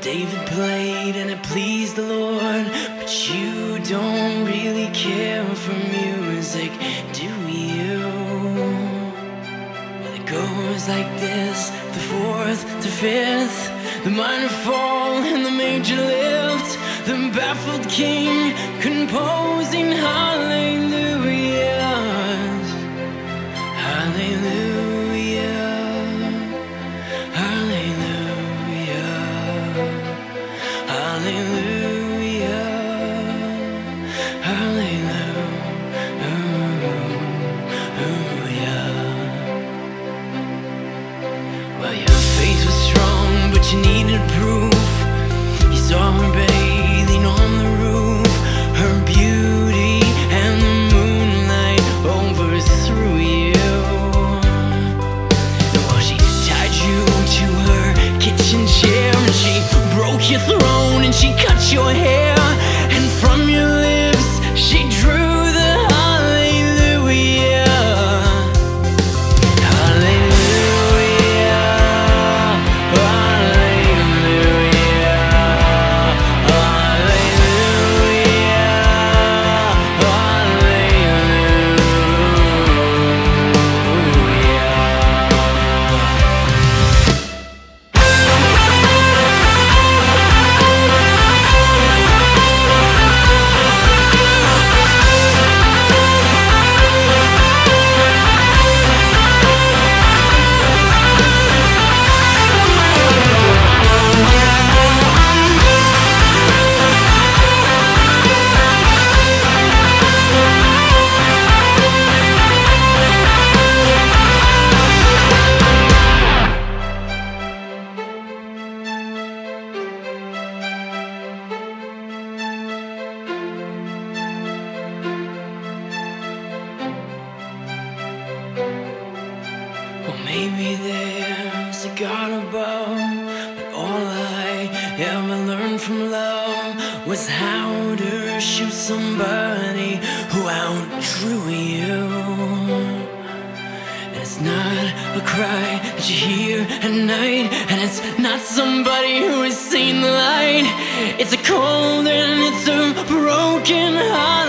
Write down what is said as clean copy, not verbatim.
David played and it pleased the Lord, but you don't really care for music, do you? Well, it goes like this: the fourth to fifth, the minor fall and the major lift, the baffled king composing hallelujahs, hallelujah, hallelujah, hallelujah, hallelujah. Well, your faith was strong, but you needed proof. You saw her bathing on the roof, her beauty and the moonlight overthrew you. Well, she tied you to her kitchen chair, and she broke your throne, and she cut your hair, and from your lips she drew the hallelujah, hallelujah, Well, maybe there's a God above, but all I ever learned from love was how to shoot somebody who outdrew you. And it's not a cry that you hear at night, and it's not somebody who has seen the light. It's a cold and it's a broken heart.